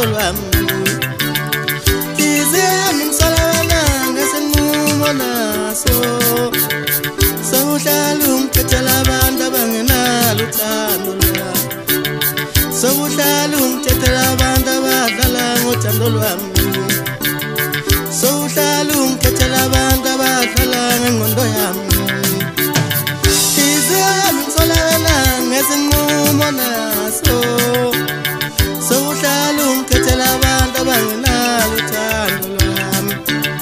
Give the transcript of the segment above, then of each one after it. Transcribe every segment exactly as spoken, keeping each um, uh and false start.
uthando lwami Inhliziyo yami ngisola wena ngesinqumo naso Sewuhlala ungikhethela abantu abangenalo uthando lwami Sewuhlala ungithethela abantu abadlala ngothando lwami Sewuhlala ungikhethela abantu abadlala ngengqondo yami Inhliziyo yami ngisola wena ngesinqumo naso Sewuhlala ungikhethela abantu abangenalo uthando lwami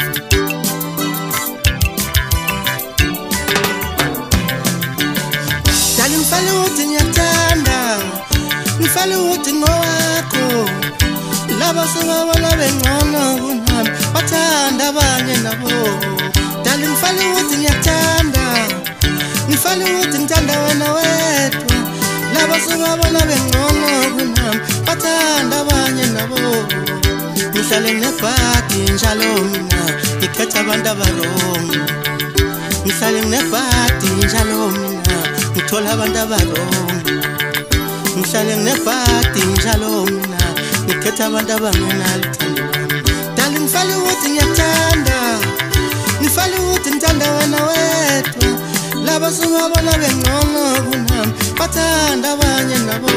Dali ngifale ukuthi ngiyakuthanda Ngifale ukuthi ngowakho Laba sebabona bengcono kunami Bathanda abanye nabo Dali ngifale ukuthi ngiyakuthanda Ngifale ukuthi ngithanda wena wedwa Laba sebabona bengcono kunami Bathanda abanye nabo Ngihlale nginebhadi njalo mina Ngikhetha abantu abarongo Ngihlale nginebhadi njalo mina Ngithola abantu abarongo Ngihlale nginebhadi njalo mina Ngikhetha abantu abangenalo uthando lwami Dali ngifale ukuthi ngiyakuthanda Ngifale ukuthi ngithanda wena wedwa Laba sebabona bengcono kunami Bathanda abanye nabo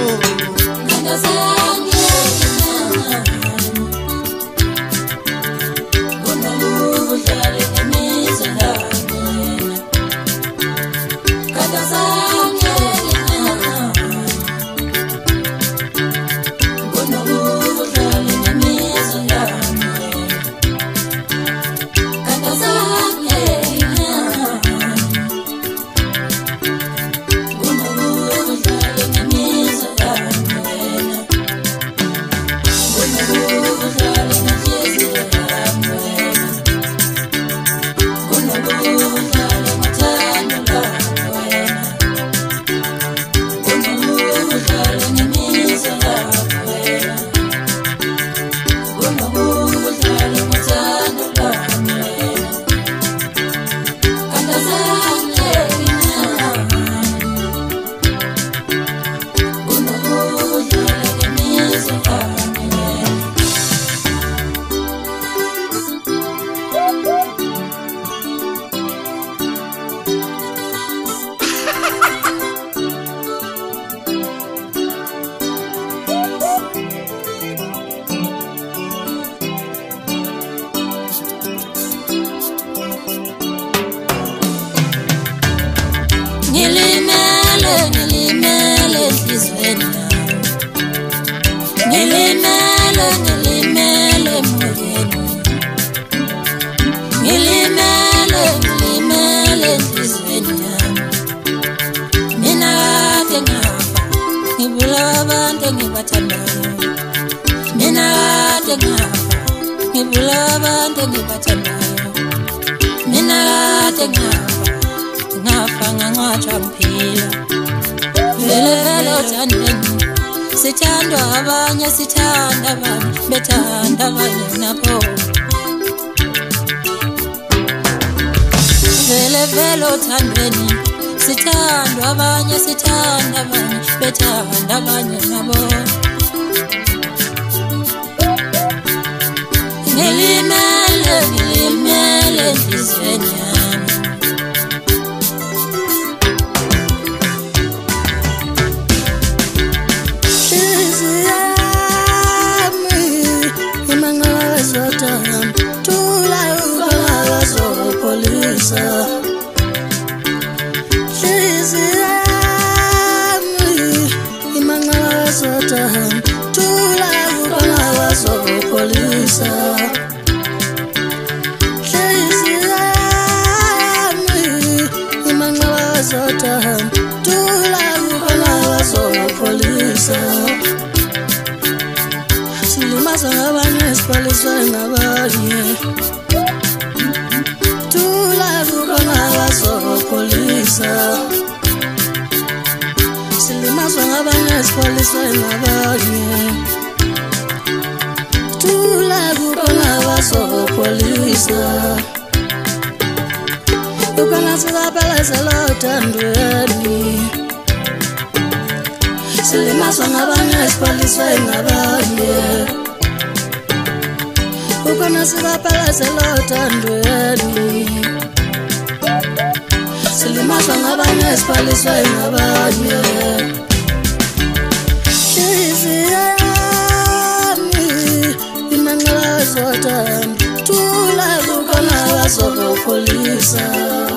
Nilimele, nilimele enhlizweni Nilimele, nilimele emoyeni Nilimele, nilimele enhlizweni Mina kade ngafa Ngibulawa abantu engibathandayo Mina kade ngafa Ngibulawa abantu engibathandayo Mina kade ngafa Ngafa ngangcwatshwa ngiphila Vele vele uthandweni Sithandwa abanye sithanda abanye Bethanda abanye nabo Vele vele uthandweni Sithandwa abanye sithanda abanye Bethanda abanye nabo Nilimele, nilimele enhlizweni yami Silimaza ngabanye sipaliswe ngabanye Tula kubona bazopolisa Silimazwa ngabanye sipaliswe ngabanye Tula kubona bazopolisa Ukana sibapelezela uthandweni Silimazwa ngabanye sipaliswe ngabanye Masibaphelezela othandweni silimazwa ngabanye siphaliswa ngabanye Ihliziyo yami imanqaza othando Thula kukhona bazokupholisa